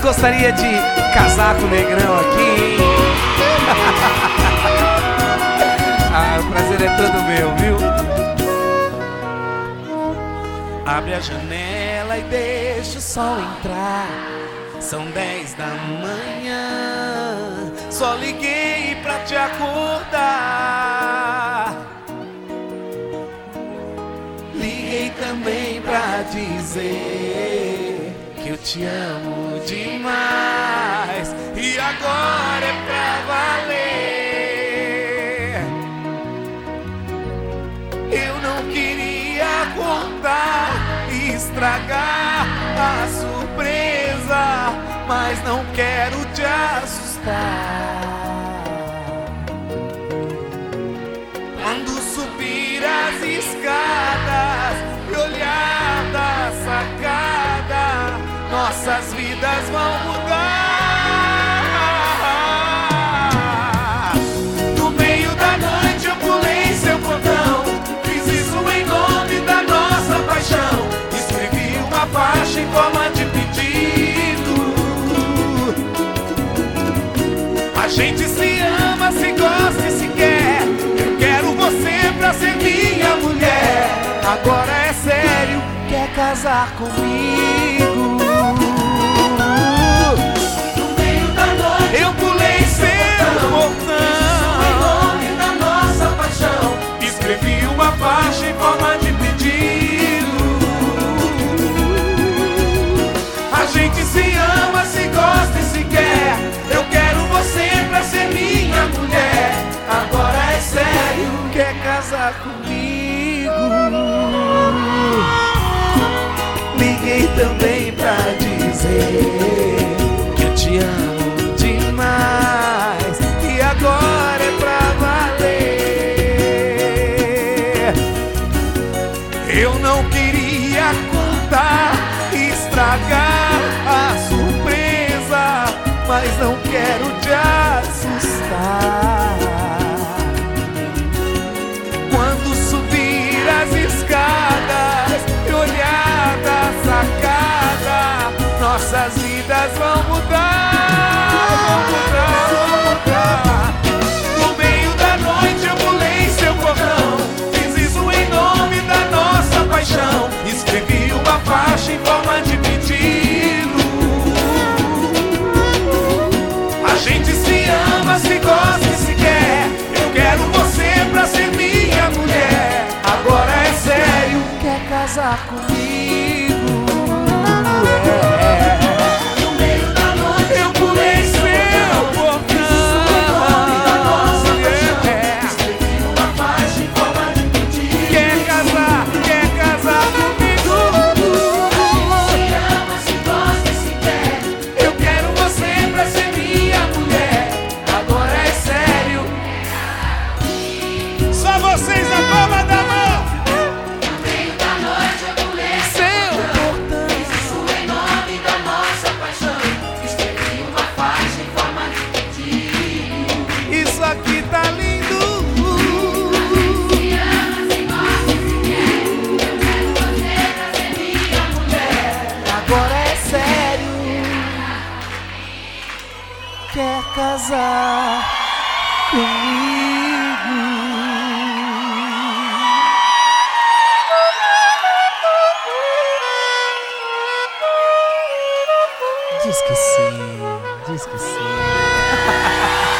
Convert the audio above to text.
gostaria de casar com o Negrão aqui? Ah, o prazer é todo meu, viu? Abre a janela e deixa o sol entrar. São 10 da manhã. Só liguei pra te acordar. Liguei também pra dizer que eu te amo demais. E agora é pra valer. Eu não queria contar e estragar a surpresa, mas não quero te assustar. Quando subir as escadas e olhar da sacada, nossas vidas vão mudar. No meio da noite eu pulei seu portão, fiz isso em nome da nossa paixão. Escrevi uma faixa em forma de pedido. A gente se ama, se gosta e se quer. Eu quero você pra ser minha mulher. Agora é sério, quer casar comigo? No meio da noite eu pulei seu portão, em nome da nossa paixão. Escrevi uma faixa em forma de pedido. A gente se ama, se gosta e se quer. Eu quero você pra ser minha mulher. Agora é sério, quer casar comigo? Liguei também pra dizer que eu te amo demais. E agora é pra valer. Eu não queria contar e estragar a surpresa, mas não quero te assustar. Quando subir as escadas e olhar da sacada, nossas vidas vão mudar, vão mudar, vão mudar. No meio da noite eu pulei seu portão, fiz isso em nome da nossa paixão. Escrevi uma faixa em forma de pedido. A gente se ama, se gosta e se quer. Eu quero você pra ser minha mulher. Agora é sério, quer casar comigo? No meio da noite eu pulei seu portão, escrevi uma faixa em forma de pedido. Quer casar comigo? A gente se ama, se gosta e se quer. Eu quero você pra ser minha mulher. Agora é sério. Só vocês na palma da mão. No meio da noite eu pulei Seu portão, fiz isso em nome da nossa paixão. Escrevi uma faixa em forma de pedido. isso aqui tá lindo. Se ama, se gosta e se quer. Eu quero você pra ser minha mulher. Agora é sério, quer casar comigo? Diz que sim, diz que sim.